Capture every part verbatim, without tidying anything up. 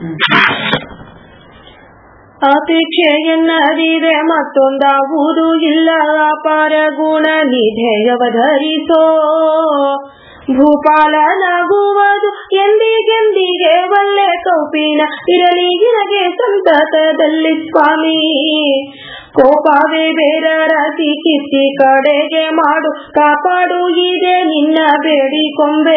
ಅಪೇಕ್ಷೆಯನ್ನದಿದೆ ಮತ್ತೊಂದಾಗುವುದು ಇಲ್ಲ, ಅಪಾರ ಗುಣ ನಿಧೇಯವಧರಿಸೋ ಭೂಪಾಲ ನಗುವುದು ಎಂದಿಗೆಂದಿಗೆ ಒಳ್ಳೆ ಕೌಪಿನ ಇರಲಿ ನಿನಗೆ ಸಂತತದಲ್ಲಿ ಸ್ವಾಮಿ. ಕೋಪವೇ ಬೇರರ ಕಿತ್ತಿ ಕಡೆಗೆ ಮಾಡು, ಕಾಪಾಡು ಇದೆ ನಿನ್ನ ಬೇಡಿಕೊಂಬೆ.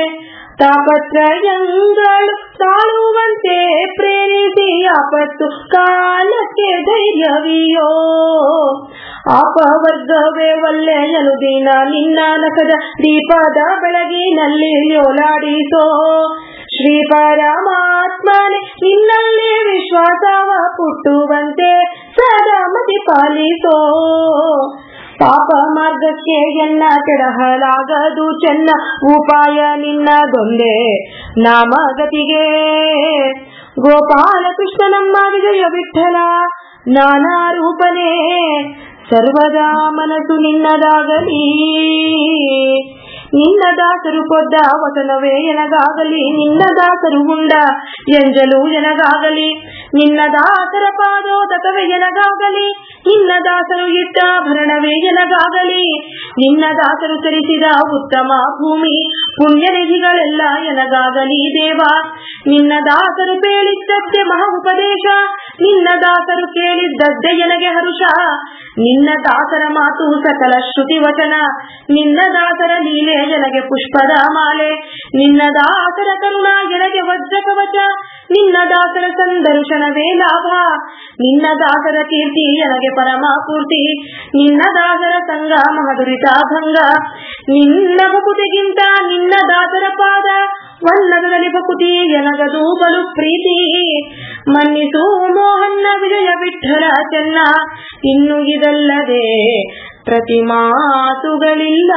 ತಾಪತ್ರಯಗಳು ತಾಳುವಂತೆ ಪ್ರೇರಿಸಿ ಆಪತ್ತು ಕಾಲಕ್ಕೆ ಧೈರ್ಯವಿಯೋ. ಅಪವರ್ಗವೇ ಒಳ್ಳೆಯನು ದಿನ ನಿನ್ನ ನಖದ ದೀಪದ ಬೆಳಗಿನಲ್ಲಿ ಓಲಾಡಿಸೋ. ಶ್ರೀ ಪರಮಾತ್ಮನೇ ನಿನ್ನಲ್ಲಿ ವಿಶ್ವಾಸವ ಪುಟ್ಟುವಂತೆ ಸದಾ ಮತಿ ಪಾಲಿಸೋ. ಪಾಪ ಮಾರ್ಗಕ್ಕೆ ಎನ್ನ ಕೆಡಹಲಾಗದು ಚೆನ್ನ, ಉಪಾಯ ನಿನ್ನದೊಂದೇ ನಾಮಗತಿಗೆ. ಗೋಪಾಲ ಕೃಷ್ಣ ನಮ್ಮ ವಿಜಯ ವಿಠಲ ನಾನಾ ರೂಪನೇ, ಸರ್ವದಾ ಮನಸ್ಸು ನಿನ್ನದಾಗಲಿ. ನಿನ್ನ ದಾಸರು ಕೊದ್ದ ವಚನವೇ ಎನಗಾಗಲಿ, ನಿನ್ನ ದಾಸರು ಉಂಡ ಎಂಜಲು ಎನಗಾಗಲಿ. ನಿನ್ನ ದಾಸರ ಪಾದೋದಕವೇ ಎನಗಾಗಲಿ, ನಿನ್ನ ದಾಸರು ಇಟ್ಟ ಭರಣವೇ ಎನಗಾಗಲಿ. ನಿನ್ನ ದಾಸರು ಚರಿಸಿದ ಉತ್ತಮ ಭೂಮಿ ಪುಣ್ಯನಿಧಿಗಳೆಲ್ಲ ಎನಗಾಗಲಿ ದೇವ. ನಿನ್ನ ದಾಸರು ಕೇಳಿದ್ದದ್ದೇ ಮಹಾ ಉಪದೇಶ, ನಿನ್ನ ದಾಸರು ಕೇಳಿದ್ದದ್ದೇ ಎನಗೆ ಹರುಷ. ನಿನ್ನ ದಾಸರ ಮಾತು ಸಕಲ ಶ್ರುತಿ ವಚನ, ನಿನ್ನ ದಾಸರ ಲೀಲೆ ಎನಗೆ ಪುಷ್ಪದ ಮಾಲೆ. ನಿನ್ನ ದಾಸರ ಕರುಣ ಎನಗೆ ವಜ್ರ ಕವಚ, ನಿನ್ನ ದಾಸರ ಸಂದರ್ಶನವೇ ಲಾಭ. ನಿನ್ನ ದಾಸರ ಕೀರ್ತಿ ಎನಗೆ ಪರಮ ಪೂರ್ತಿ, ನಿನ್ನ ದಾಸರ ಸಂಗ ಮಹದುರಿತ ಭಂಗ. ನಿನ್ನ ಭಕುತಿಗಿಂತ ನಿನ್ನ ದಾಸರ ಪಾದ ವಲ್ಲದಲ್ಲಿ ಭಕುತಿ ಎನಗದು ಬಲು ಪ್ರೀತಿ. ಮನ್ನಿಸು ಮೋಹನ್ನ ವಿಜಯ ವಿಠಲ ಚೆನ್ನ, ಇನ್ನು ಇದಲ್ಲದೆ ಪ್ರತಿ ಮಾತುಗಳಿಲ್ಲ.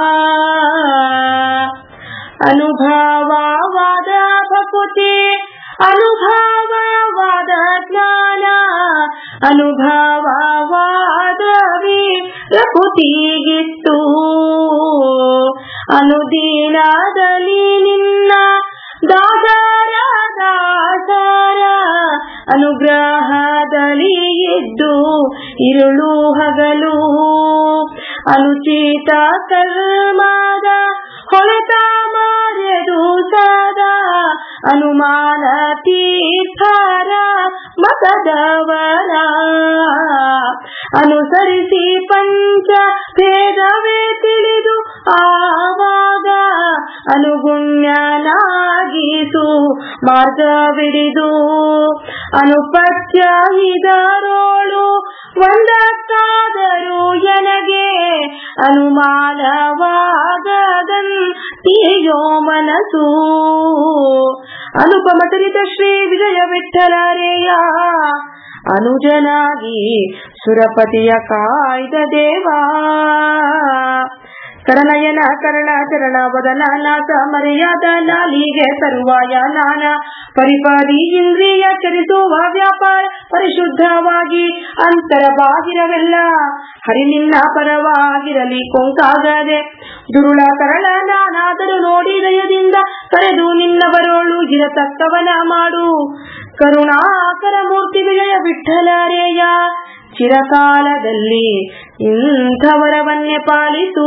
ಅನುಭವವಾದ ಭಕುತಿ ಅನುಭವವಾದ ಜ್ಞಾನ, ಅನುಭವವಾದವಿ ಪ್ರಕೃತಿಗಿತ್ತು. ಅನುದೀನದಲ್ಲಿ ನಿನ್ನ ದಾಸರ ದಾಸರ ಅನುಗ್ರಹದಲ್ಲಿ ಇದ್ದು ಇರುಳು ಹಗಲು. ಅನುಚಿತ ಕರ್ಮದ ಹೊಳೆತ ಮಾರೆದು ಸದಾ ಅನುಮಾನ ತೀರ್ಥರ ಮತದವರ ಅನುಸರಿಸಿ ಪಂಚ ಭೇದವೇ ತಿಳಿದು ಆವಾಗ ಅನುಗುಣ್ಯನಾಗಿಸು ಮಾರ್ಗವಿಡಿದು. ಅನುಪತ್ಯ ಇದರೋಳು ಒಂದಕ್ಕಾದರೂ ಎನಗೆ ಅನುಮಾನವಾಗದಂತೆಯೋ ಮನಸ್ಸು. ಅನುಪಮ ಚರಿತ ಶ್ರೀ ವಿಜಯ ವಿಠಲರೇಯ, ಅನುಜನಾಗಿ ಸುರಪತಿಯ ಕಾಯ್ದ ದೇವಾ. ಕರನಯನ ಕರಣ ಚರಣ ವದನ ನಾಥ ಮರೆಯಾದ ನಾಲಿಗೆ ತರುವಾಯ ನಾನ ಪರಿಪಾದಿ ಇಂದ್ರಿಯ ಚರಿಸುವ ವ್ಯಾಪಾರ ಪರಿಶುದ್ಧವಾಗಿ ಅಂತರ ಬಾಗಿರವೆಲ್ಲ ಹರಿ ನಿನ್ನ ಪರವಾಗಿರಲಿ ಕೊಂಕಾಗದೆ. ದುರುಳ ಕರಳ ನಾನಾದರೂ ನೋಡಿ ದಯದಿಂದ ಕರೆದು ನಿನ್ನ ಬರೋಳು ಇರತಕ್ಕವನ ಮಾಡು. ಕರುಣಾಕರ ಮೂರ್ತಿ ವಿಜಯ ವಿಠಲರೇಯ, ಚಿರಕಾಲದಲ್ಲಿ ಇಂಥವರವನ್ನೇ ಪಾಲಿಸು.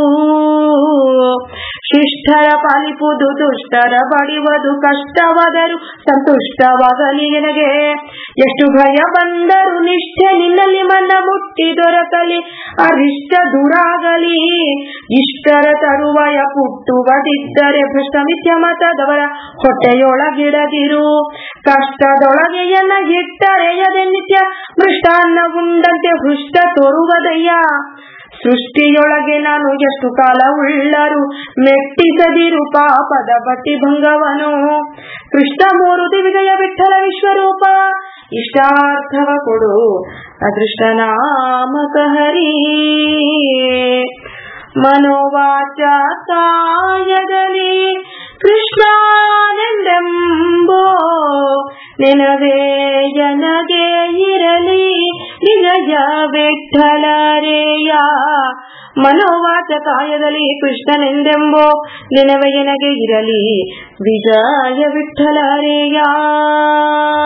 ಶಿಷ್ಟರ ಪಾಲಿಪುದು ದುಷ್ಟರ ಬಡಿವದು ಕಷ್ಟವಾದರೂ ಸಂತುಷ್ಟವಾಗಲಿ ಎನಗೆ. ಎಷ್ಟು ಭಯ ಬಂದರೂ ನಿಷ್ಠೆ ನಿನ್ನಲ್ಲಿ ಮನ ಮುಟ್ಟಿ ದೊರಕಲಿ, ಅರಿಷ್ಟ ದೂರಾಗಲಿ. ಇಷ್ಟರ ತರುವಾಯ ಪುಟ್ಟುವದಿದ್ದರೆ ಭ್ರಷ್ಟ ಮಿಥ್ಯ ಮತದವರ ಹೊಟ್ಟೆಯೊಳಗಿಡದಿರು. ಕಷ್ಟದೊಳಗೆಯನ್ನ ಇಟ್ಟರೆಯದೆ ನಿತ್ಯ ಮೃಷ್ಟಾನ್ನ ಉಂಡಂತೆ ಹೃಷ್ಟ ತೋರುವುದಯ್ಯ. ಸೃಷ್ಟಿಯೊಳಗೆ ನಾನು ಎಷ್ಟು ಕಾಲ ಉಳ್ಳರು ಮೆಟ್ಟಿಸದಿರು ಪಾಪದ ಬಟ್ಟಿ ಭಂಗವನು. ಕೃಷ್ಣಮೂರ್ತಿ ವಿಜಯ ವಿಠಲ ವಿಶ್ವರೂಪ, ಇಷ್ಟಾರ್ಥವ ಕೊಡು ಅದೃಷ್ಟ ನಾಮಕ ಹರಿ. ಮನೋವಾಚ ಕಾಯದಲ್ಲಿ ಕೃಷ್ಣನೆಂದೆಂಬೋ ನೆನವೇ ಜನಗೆ ಇರಲಿ ನಿಜ ವಿಠಲರೇಯ. ಮನೋವಾಚ ಕಾಯದಲ್ಲಿ ಕೃಷ್ಣನೆಂದೆಂಬೋ ನೆನವೆಯನಗೆ ಇರಲಿ ವಿಜಯ ವಿಠಲರೇಯ.